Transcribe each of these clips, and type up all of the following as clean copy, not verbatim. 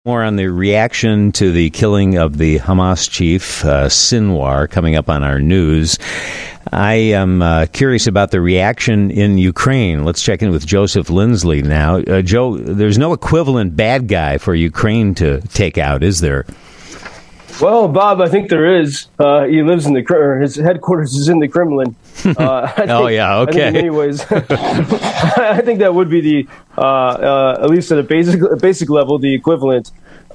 More on the reaction to the killing of the Hamas chief, Sinwar, coming up on our news. I am curious about the reaction in Ukraine. Let's check in with Joseph Lindsley now. Joe, there's no equivalent bad guy for Ukraine to take out, is there? Well, Bob, I think there is. He lives in his headquarters is in the Kremlin. Okay. I think in many ways, I think that would be the at least at a basic level, the equivalent.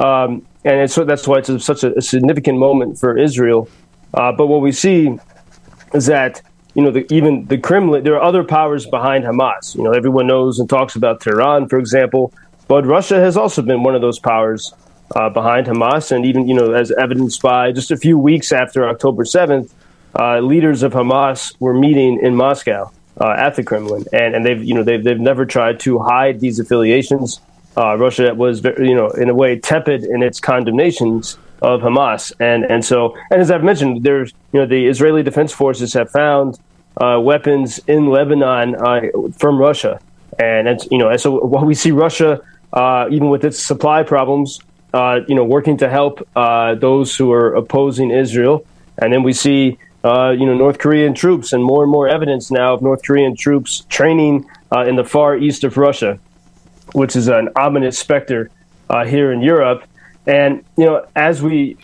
And so that's why it's such a significant moment for Israel. But what we see is that even the Kremlin, there are other powers behind Hamas. Everyone knows and talks about Tehran, for example, but Russia has also been one of those powers behind Hamas, and even as evidenced by just a few weeks after October 7th, leaders of Hamas were meeting in Moscow at the Kremlin, and they've never tried to hide these affiliations. Russia was in a way tepid in its condemnations of Hamas, and as I've mentioned, there's the Israeli Defense Forces have found weapons in Lebanon from Russia, and so while we see Russia even with its supply problems, working to help those who are opposing Israel. And then we see, North Korean troops and more evidence now of North Korean troops training in the far east of Russia, which is an ominous specter here in Europe. And, as there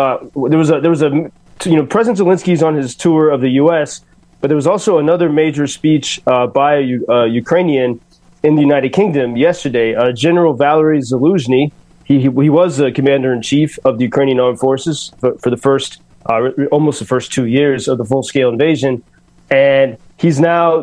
was a President Zelensky's on his tour of the U.S., but there was also another major speech by a Ukrainian in the United Kingdom yesterday. General Valery Zaluzhny, he was the commander-in-chief of the Ukrainian armed forces for the first, almost the first 2 years of the full-scale invasion, and he's now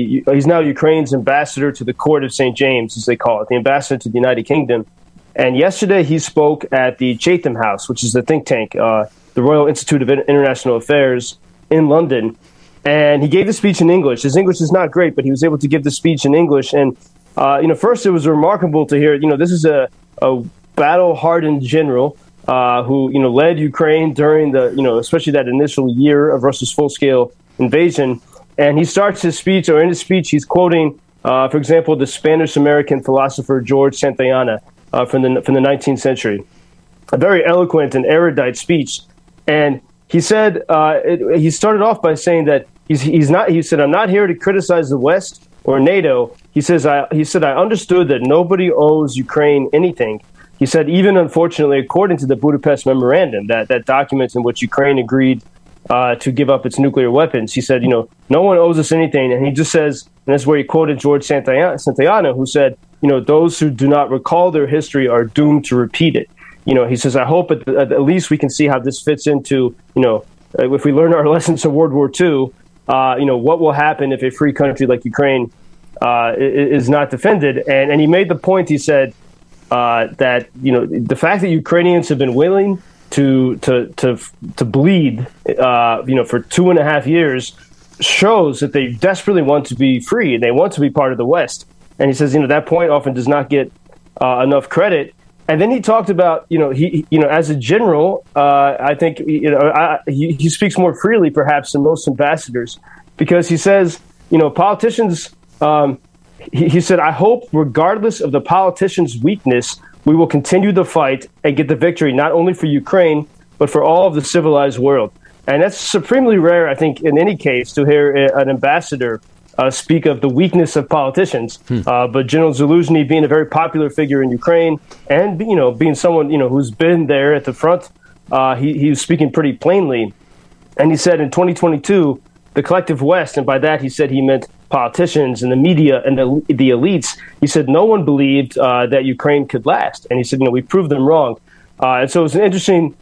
Ukraine's ambassador to the Court of St. James, as they call it, the ambassador to the United Kingdom. And yesterday he spoke at the Chatham House, which is the think tank, the Royal Institute of International Affairs in London, and he gave the speech in English. His English is not great, but he was able to give the speech in English. And first it was remarkable to hear. This is a battle-hardened general who led Ukraine during the especially that initial year of Russia's full-scale invasion. And he starts his speech, or in his speech, he's quoting, for example, the Spanish-American philosopher George Santayana from the 19th century. A very eloquent and erudite speech. And he said he started off by saying that he said, "I'm not here to criticize the West or NATO." He said, "I understood that nobody owes Ukraine anything." He said, even unfortunately, according to the Budapest Memorandum, that document in which Ukraine agreed to give up its nuclear weapons, he said, no one owes us anything. And he just says, and that's where he quoted George Santayana, who said, those who do not recall their history are doomed to repeat it. He says, I hope at least we can see how this fits into, if we learn our lessons of World War II, what will happen if a free country like Ukraine is not defended. And he made the point, he said, that the fact that Ukrainians have been willing to bleed for 2.5 years shows that they desperately want to be free and they want to be part of the West. And he says that point often does not get enough credit. And then he talked about he as a general, I think he speaks more freely perhaps than most ambassadors, because he says politicians. He said, I hope, regardless of the politicians' weakness, we will continue the fight and get the victory, not only for Ukraine, but for all of the civilized world. And that's supremely rare, I think, in any case, to hear an ambassador speak of the weakness of politicians. But General Zaluzhny, being a very popular figure in Ukraine and, being someone, who's been there at the front, he was speaking pretty plainly. And he said in 2022, the collective West, and by that he said he meant politicians and the media and the elites, he said no one believed that Ukraine could last. And he said, we proved them wrong. And so it was an interesting,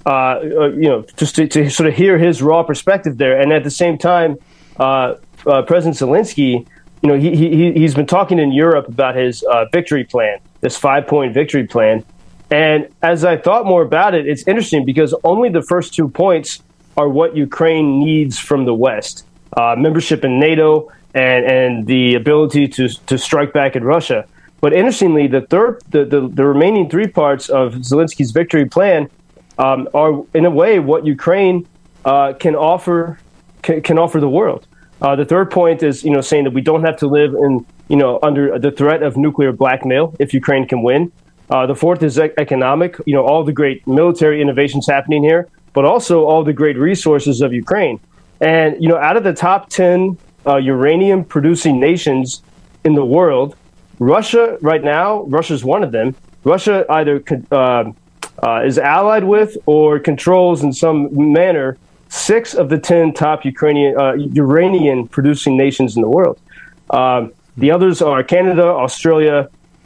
just to sort of hear his raw perspective there. And at the same time, President Zelensky, he's been talking in Europe about his victory plan, this 5-point victory plan. And as I thought more about it, it's interesting because only the first 2 points are what Ukraine needs from the West. Membership in NATO and the ability to strike back at Russia. But interestingly, the remaining 3 parts of Zelensky's victory plan are, in a way, what Ukraine can offer the world. The third point is, saying that we don't have to live in, under the threat of nuclear blackmail if Ukraine can win. The fourth is economic. All the great military innovations happening here, but also all the great resources of Ukraine. And, out of the top 10 uranium-producing nations in the world, Russia right now, Russia's one of them. Russia either is allied with or controls in some manner 6 of the 10 top uranium-producing nations in the world. The others are Canada, Australia,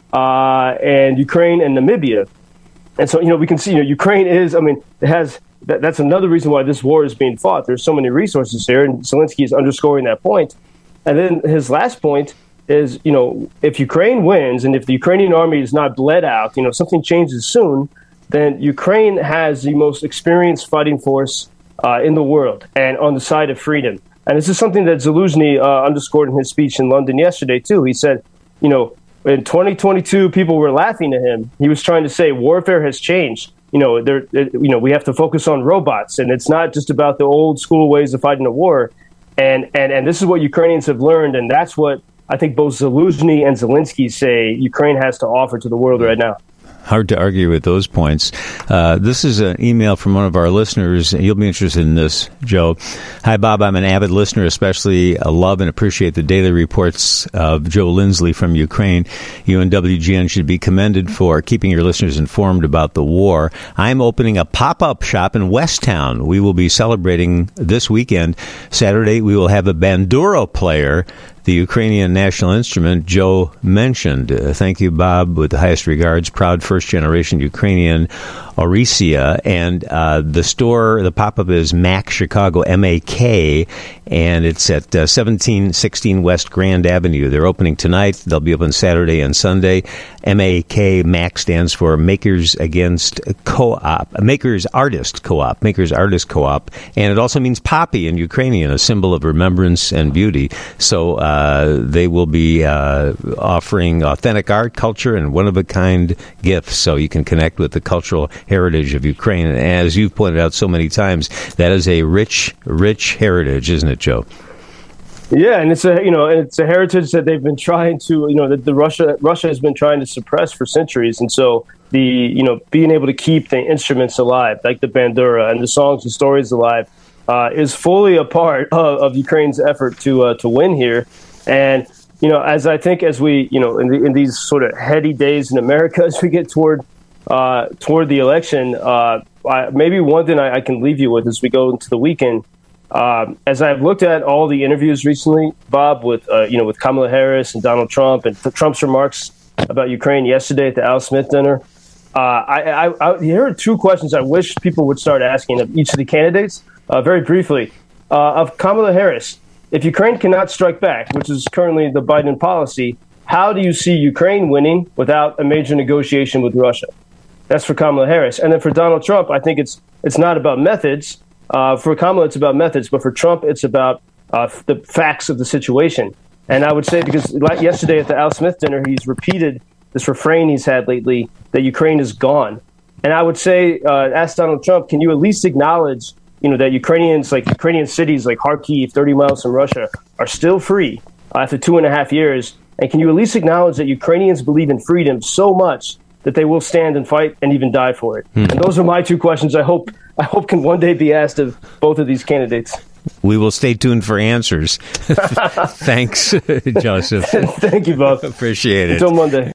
and Ukraine and Namibia. And so, we can see, Ukraine is, it has, that's another reason why this war is being fought. There's so many resources here, and Zelensky is underscoring that point. And then his last point is, if Ukraine wins and if the Ukrainian army is not bled out, something changes soon, then Ukraine has the most experienced fighting force in the world and on the side of freedom. And this is something that Zelensky underscored in his speech in London yesterday, too. He said, in 2022, people were laughing at him. He was trying to say warfare has changed. We have to focus on robots, and it's not just about the old school ways of fighting a war. And this is what Ukrainians have learned, and that's what I think both Zelensky and Zelensky say Ukraine has to offer to the world right now. Hard to argue with those points. This is an email from one of our listeners. You'll be interested in this, Joe. Hi, Bob. I'm an avid listener, especially love and appreciate the daily reports of Joe Lindsley from Ukraine. You and WGN should be commended for keeping your listeners informed about the war. I'm opening a pop-up shop in Westtown. We will be celebrating this weekend. Saturday, we will have a bandura player, the Ukrainian national instrument Joe mentioned. Thank you, Bob. With the highest regards, proud first-generation Ukrainian Orisia. And the store, the pop-up is MAK Chicago, M-A-K, and it's at 1716 West Grand Avenue. They're opening tonight. They'll be open Saturday and Sunday. M-A-K, MAK stands for Makers Against Co-op, Makers Artist Co-op, Makers Artist Co-op, and it also means poppy in Ukrainian, a symbol of remembrance and beauty. So they will be offering authentic art, culture, and one-of-a-kind gifts, so you can connect with the cultural heritage of Ukraine. And as you've pointed out so many times, that is a rich, rich heritage, isn't it, Joe? Yeah, and it's a heritage that they've been trying to, that Russia has been trying to suppress for centuries. And so being able to keep the instruments alive, like the bandura and the songs and stories alive, is fully a part of Ukraine's effort to win here. And as we in these sort of heady days in America, as we get toward the election, maybe one thing I can leave you with as we go into the weekend. As I've looked at all the interviews recently, Bob, with Kamala Harris and Donald Trump, and Trump's remarks about Ukraine yesterday at the Al Smith dinner, here are 2 questions I wish people would start asking of each of the candidates. Very briefly, of Kamala Harris, if Ukraine cannot strike back, which is currently the Biden policy, how do you see Ukraine winning without a major negotiation with Russia? That's for Kamala Harris. And then for Donald Trump, I think it's not about methods. For Kamala, it's about methods, but for Trump, it's about the facts of the situation. And I would say, because like yesterday at the Al Smith dinner, he's repeated this refrain he's had lately, that Ukraine is gone. And I would say, ask Donald Trump, can you at least acknowledge, that Ukrainian cities like Kharkiv, 30 miles from Russia, are still free after 2.5 years? And can you at least acknowledge that Ukrainians believe in freedom so much that they will stand and fight and even die for it? And those are my 2 questions I hope can one day be asked of both of these candidates. We will stay tuned for answers. Thanks, Joseph. Thank you both. Appreciate it. Until Monday.